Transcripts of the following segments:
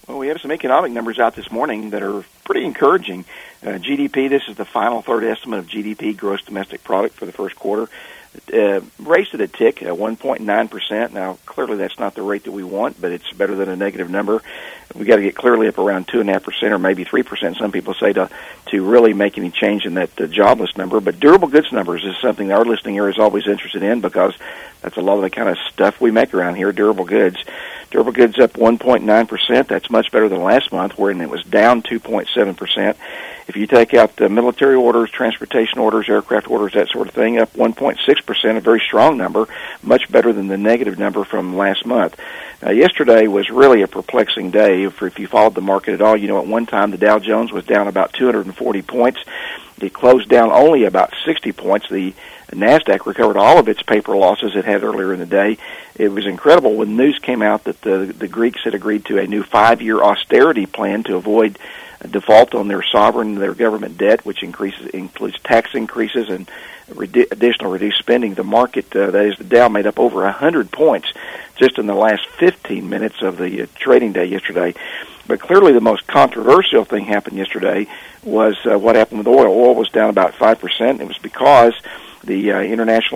Well, we have some economic numbers out this morning that are pretty encouraging. GDP, this is the final third estimate of GDP, gross domestic product, for the first quarter. Raised it a tick, 1.9%. Now, clearly that's not the rate that we want, but it's better than a negative number. We got to get clearly up around 2.5% or maybe 3%, some people say, to really make any change in that jobless number. But durable goods numbers is something our listening area is always interested in, because that's a lot of the kind of stuff we make around here, durable goods. Durable goods up 1.9%. That's much better than last month, wherein it was down 2.7%. If you take out the military orders, transportation orders, aircraft orders, that sort of thing, up 1.6%, a very strong number, much better than the negative number from last month. Yesterday was really a perplexing day. If you followed the market at all, you know at one time the Dow Jones was down about 240 points. It closed down only about 60 points. The NASDAQ recovered all of its paper losses it had earlier in the day. It was incredible when news came out that the Greeks had agreed to a new 5-year austerity plan to avoid default on their sovereign, their government debt, which includes tax increases and additional reduced spending. The market, that is the Dow, made up over 100 points just in the last 15 minutes of the trading day yesterday. But clearly the most controversial thing happened yesterday was what happened with oil. Oil was down about 5%. It was because the International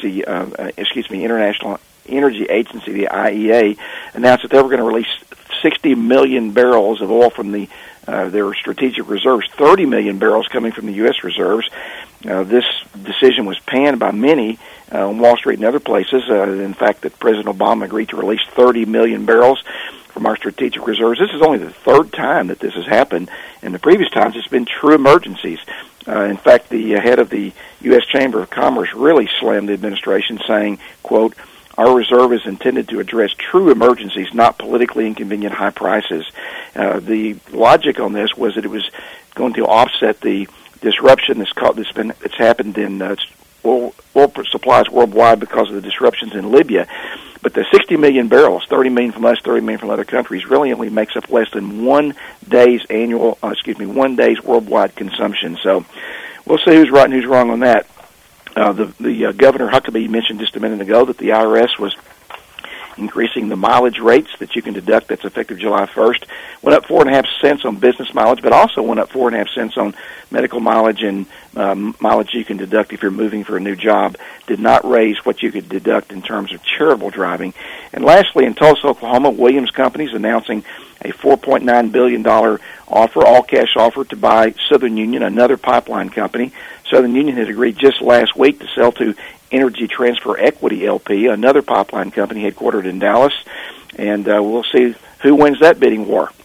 Energy Agency, the IEA, announced that they were going to release 60 million barrels of oil from their strategic reserves, 30 million barrels coming from the U.S. reserves. This decision was panned by many on Wall Street and other places. In fact, that President Obama agreed to release 30 million barrels from our strategic reserves. This is only the third time that this has happened. In the previous times, it's been true emergencies. In fact, the head of the U.S. Chamber of Commerce really slammed the administration, saying, quote, "Our reserve is intended to address true emergencies, not politically inconvenient high prices." The logic on this was that it was going to offset the disruption that's happened in oil supplies worldwide because of the disruptions in Libya. But the 60 million barrels, 30 million from us, 30 million from other countries, really only makes up less than one day's worldwide consumption. So we'll see who's right and who's wrong on that. The Governor Huckabee mentioned just a minute ago that the IRS was increasing the mileage rates that you can deduct. That's effective July 1st. Went up 4.5 cents on business mileage, but also went up 4.5 cents on medical mileage and mileage you can deduct if you're moving for a new job. Did not raise what you could deduct in terms of charitable driving. And lastly, in Tulsa, Oklahoma, Williams Company is announcing a $4.9 billion offer, all-cash offer, to buy Southern Union, another pipeline company. Southern Union had agreed just last week to sell to Energy Transfer Equity LP, another pipeline company headquartered in Dallas, and we'll see who wins that bidding war.